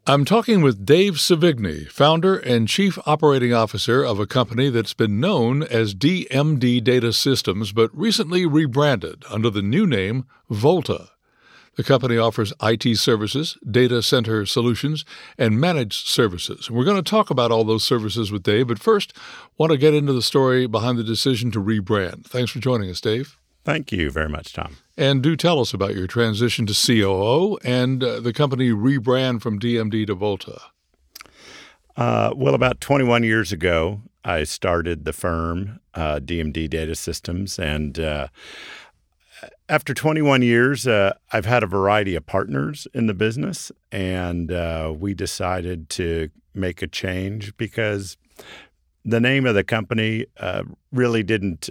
I'm talking with Dave Savigny, founder and chief operating officer of a company that's been known as DMD Data Systems, but recently rebranded under the new name Volta. The company offers IT services, data center solutions, and managed services. We're going to talk about all those services with Dave, but first, want to get into the story behind the decision to rebrand. Thanks for joining us, Dave. Thank you very much, Tom. And do tell us about your transition to COO and the company rebrand from DMD to Volta. Well, about 21 years ago, I started the firm, DMD Data Systems, and after 21 years, I've had a variety of partners in the business, and we decided to make a change because the name of the company really didn't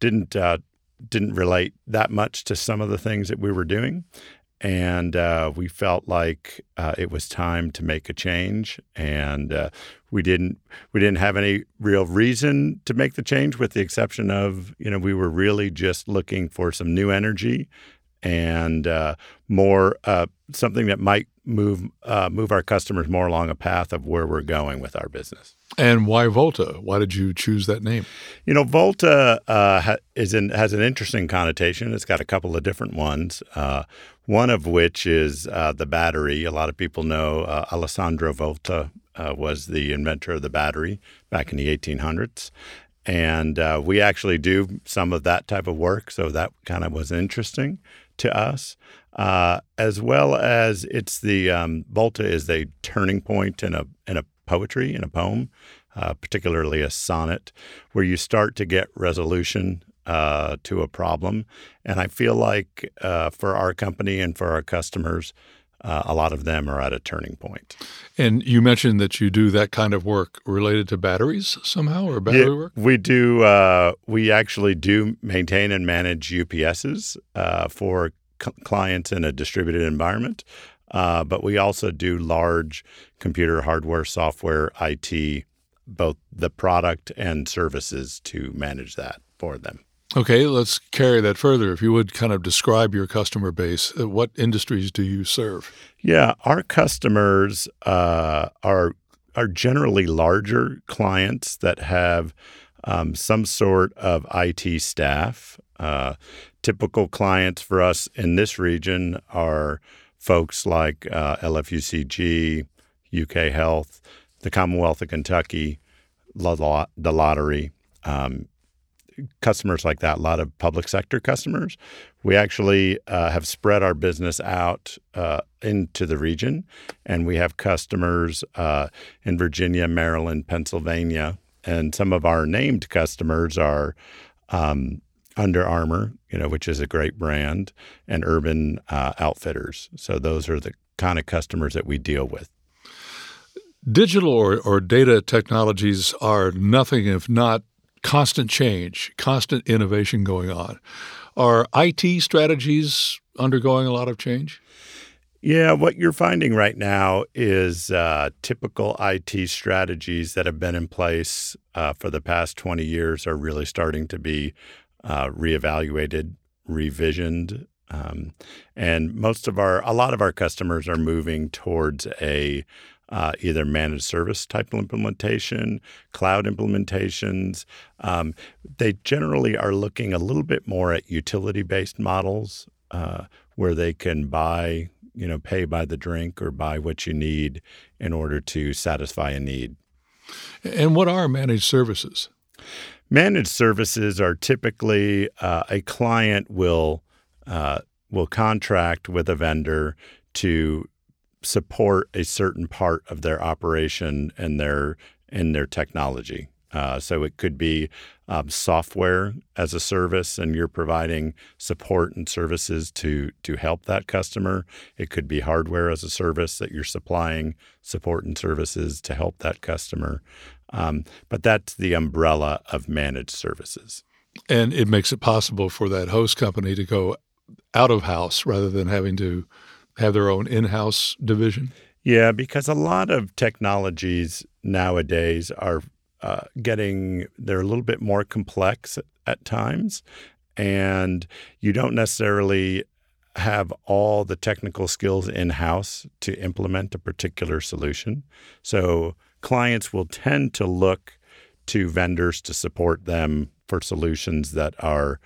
relate that much to some of the things that we were doing. And we felt like it was time to make a change. And we didn't have any real reason to make the change, with the exception of, we were really just looking for some new energy and more something that might move our customers more along a path of where we're going with our business. And why Volta? Why did you choose that name? Volta has an interesting connotation. It's got a couple of different ones. One of which is the battery. A lot of people know Alessandro Volta was the inventor of the battery back in the 1800s. And we actually do some of that type of work, so that kind of was interesting to us. As well as it's the Volta is a turning point in a poetry, in a poem, particularly a sonnet, where you start to get resolution to a problem. And I feel like for our company and for our customers, a lot of them are at a turning point. And you mentioned that you do that kind of work related to batteries somehow, or battery work? We do. We actually do maintain and manage UPSs for clients in a distributed environment. But we also do large computer hardware, software, IT, both the product and services to manage that for them. Okay, let's carry that further. If you would kind of describe your customer base, what industries do you serve? Yeah, our customers are generally larger clients that have some sort of IT staff. Typical clients for us in this region are folks like LFUCG, UK Health, the Commonwealth of Kentucky, the lottery, customers like that, a lot of public sector customers. We actually have spread our business out into the region, and we have customers in Virginia, Maryland, Pennsylvania, and some of our named customers are Under Armour, which is a great brand, and Urban Outfitters. So those are the kind of customers that we deal with. Digital or data technologies are nothing if not constant change, constant innovation going on. Are IT strategies undergoing a lot of change? Yeah, what you're finding right now is typical IT strategies that have been in place for the past 20 years are really starting to be reevaluated, revisioned, and a lot of our customers are moving towards a either managed service type of implementation, cloud implementations. They generally are looking a little bit more at utility-based models where they can pay by the drink or buy what you need in order to satisfy a need. And what are managed services? Managed services are typically a client will contract with a vendor to support a certain part of their operation and their technology. So it could be software as a service, and you're providing support and services to help that customer. It could be hardware as a service that you're supplying support and services to help that customer. But that's the umbrella of managed services. And it makes it possible for that host company to go out of house rather than having to have their own in-house division? Yeah, because a lot of technologies nowadays are they're a little bit more complex at times, and you don't necessarily have all the technical skills in-house to implement a particular solution. So clients will tend to look to vendors to support them for solutions that are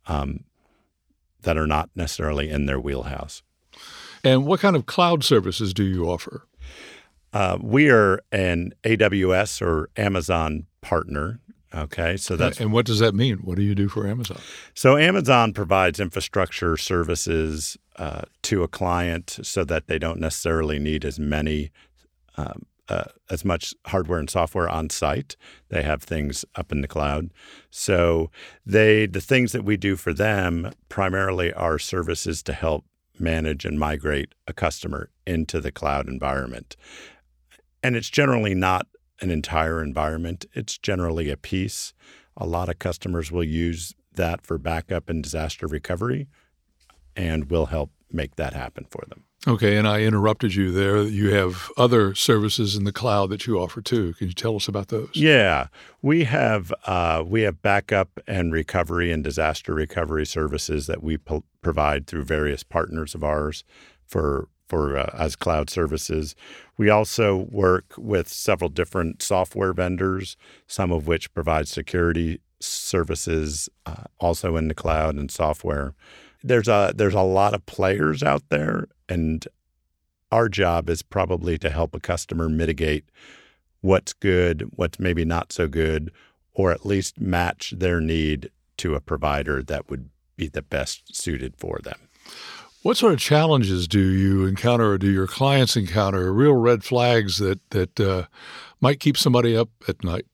not necessarily in their wheelhouse. And what kind of cloud services do you offer? We are an AWS or Amazon partner. Okay, so that's and what does that mean? What do you do for Amazon? So Amazon provides infrastructure services to a client so that they don't necessarily need as much hardware and software on site. They have things up in the cloud. So the things that we do for them primarily are services to help manage and migrate a customer into the cloud environment. And it's generally not an entire environment. It's generally a piece. A lot of customers will use that for backup and disaster recovery, and we'll help make that happen for them. Okay, and I interrupted you there. You have other services in the cloud that you offer too. Can you tell us about those? Yeah, we have backup and recovery and disaster recovery services that we provide through various partners of ours for as cloud services. We also work with several different software vendors, some of which provide security services also in the cloud and software. There's a lot of players out there, and our job is probably to help a customer mitigate what's good, what's maybe not so good, or at least match their need to a provider that would be the best suited for them. What sort of challenges do you encounter, or do your clients encounter, real red flags that might keep somebody up at night?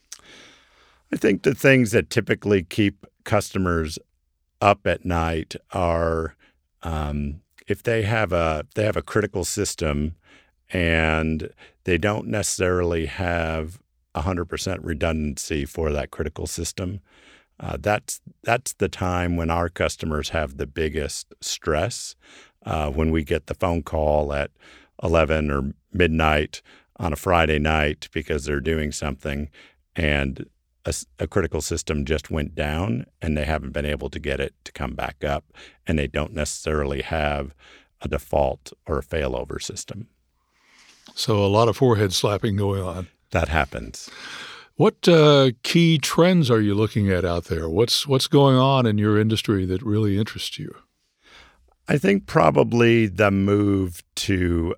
I think the things that typically keep customers up at night are if they have a critical system and they don't necessarily have 100% redundancy for that critical system. That's the time when our customers have the biggest stress, when we get the phone call at 11 or midnight on a Friday night because they're doing something and a critical system just went down and they haven't been able to get it to come back up, and they don't necessarily have a default or a failover system. So a lot of forehead slapping going on. That happens. What key trends are you looking at out there? What's going on in your industry that really interests you? I think probably the move to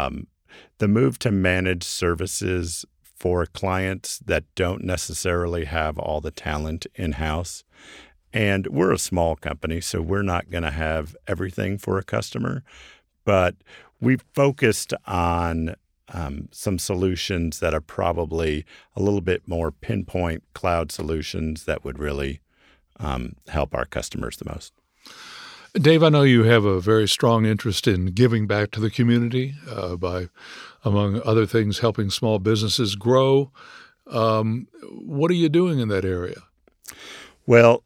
manage services for clients that don't necessarily have all the talent in-house. And we're a small company, so we're not going to have everything for a customer. But we've focused on some solutions that are probably a little bit more pinpoint cloud solutions that would really help our customers the most. Dave, I know you have a very strong interest in giving back to the community by, among other things, helping small businesses grow. What are you doing in that area? Well,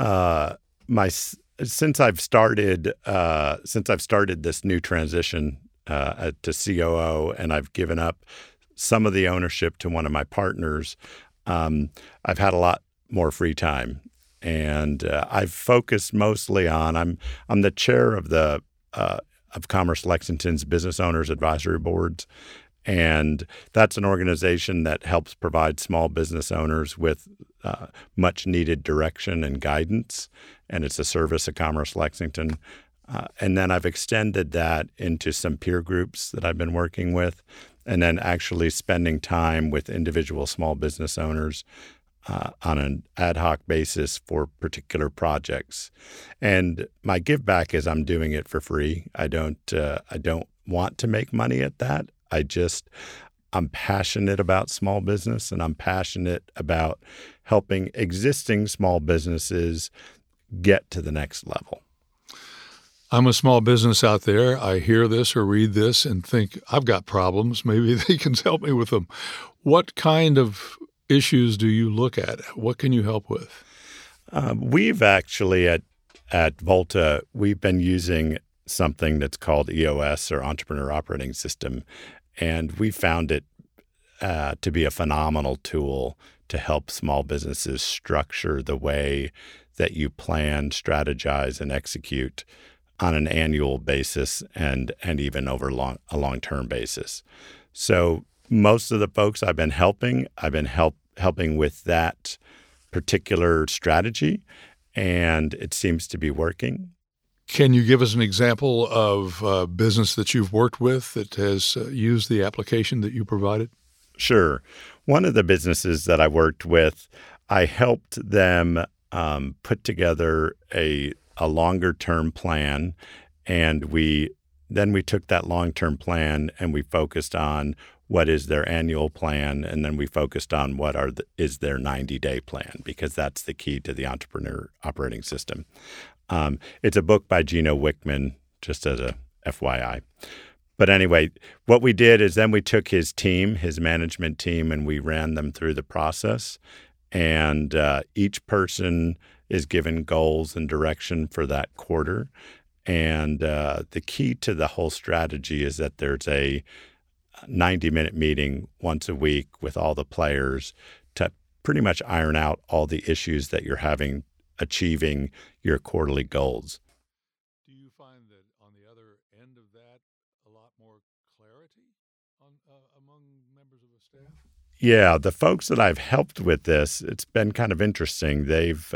since I've started this new transition to COO, and I've given up some of the ownership to one of my partners, I've had a lot more free time. And I've focused mostly on I'm the chair of the of Commerce Lexington's Business Owners Advisory Boards, and that's an organization that helps provide small business owners with much needed direction and guidance, and it's a service of Commerce Lexington. And then I've extended that into some peer groups that I've been working with, and then actually spending time with individual small business owners on an ad hoc basis for particular projects. And my give back is I'm doing it for free. I don't want to make money at that. I'm passionate about small business, and I'm passionate about helping existing small businesses get to the next level. I'm a small business out there. I hear this or read this and think, I've got problems. Maybe they can help me with them. What kind of issues do you look at? What can you help with? We've actually at Volta, we've been using something that's called EOS, or Entrepreneur Operating System, and we found it to be a phenomenal tool to help small businesses structure the way that you plan, strategize, and execute on an annual basis and even over a long-term basis. So most of the folks I've been helping with that particular strategy, and it seems to be working. Can you give us an example of a business that you've worked with that has used the application that you provided? Sure. One of the businesses that I worked with, I helped them put together a longer-term plan, and we took that long-term plan and we focused on what is their annual plan, and then we focused on what is their 90-day plan, because that's the key to the Entrepreneur Operating System. It's a book by Gino Wickman, just as a FYI. But anyway, what we did is then we took his management team, and we ran them through the process. And each person is given goals and direction for that quarter. And the key to the whole strategy is that there's a 90-minute meeting once a week with all the players to pretty much iron out all the issues that you're having achieving your quarterly goals. Do you find that on the other end of that, a lot more clarity among members of the staff? Yeah, the folks that I've helped with this, it's been kind of interesting. They've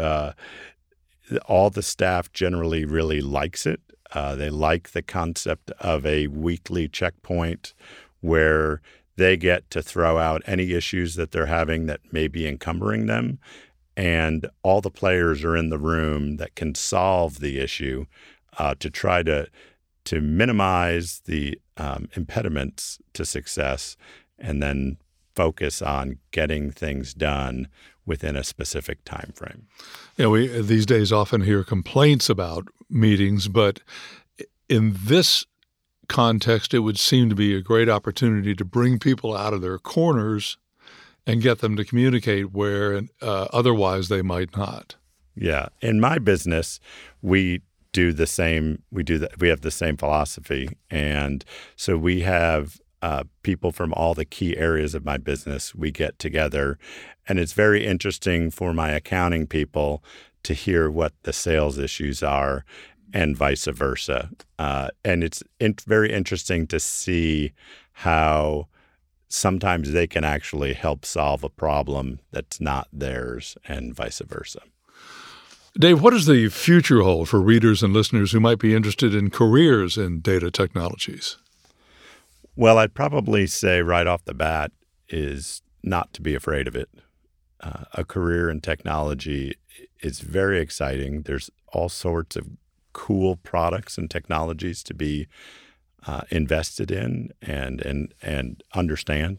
all the staff generally really likes it. They like the concept of a weekly checkpoint where they get to throw out any issues that they're having that may be encumbering them, and all the players are in the room that can solve the issue to try to minimize the impediments to success, and then focus on getting things done within a specific time frame. We these days often hear complaints about meetings, but in this context, it would seem to be a great opportunity to bring people out of their corners and get them to communicate where otherwise they might not. Yeah. In my business, we do the same. We have the same philosophy. And so we have people from all the key areas of my business. We get together, and it's very interesting for my accounting people to hear what the sales issues are and vice versa. And it's very interesting to see how sometimes they can actually help solve a problem that's not theirs and vice versa. Dave, what does the future hold for readers and listeners who might be interested in careers in data technologies? Well, I'd probably say right off the bat is not to be afraid of it. A career in technology is very exciting. There's all sorts of cool products and technologies to be invested in and understand.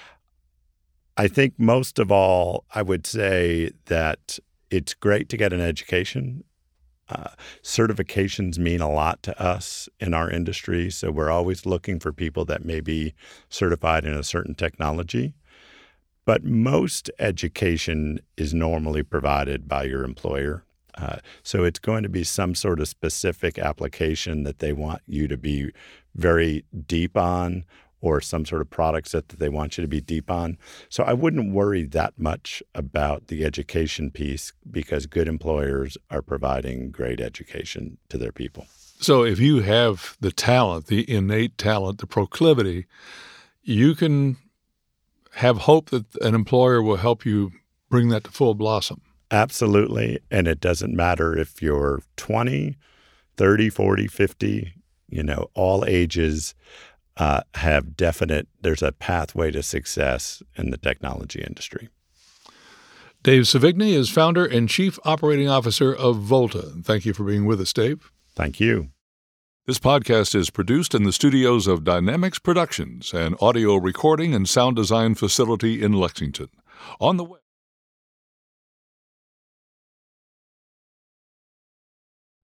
I think most of all, I would say that it's great to get an education. Certifications mean a lot to us in our industry, so we're always looking for people that may be certified in a certain technology. But most education is normally provided by your employer. So it's going to be some sort of specific application that they want you to be very deep on, or some sort of product set that they want you to be deep on. So I wouldn't worry that much about the education piece, because good employers are providing great education to their people. So if you have the talent, the innate talent, the proclivity, you can have hope that an employer will help you bring that to full blossom. Absolutely. And it doesn't matter if you're 20, 30, 40, 50, all ages there's a pathway to success in the technology industry. Dave Savigny is founder and chief operating officer of Volta. Thank you for being with us, Dave. Thank you. This podcast is produced in the studios of Dynamics Productions, an audio recording and sound design facility in Lexington. On the web.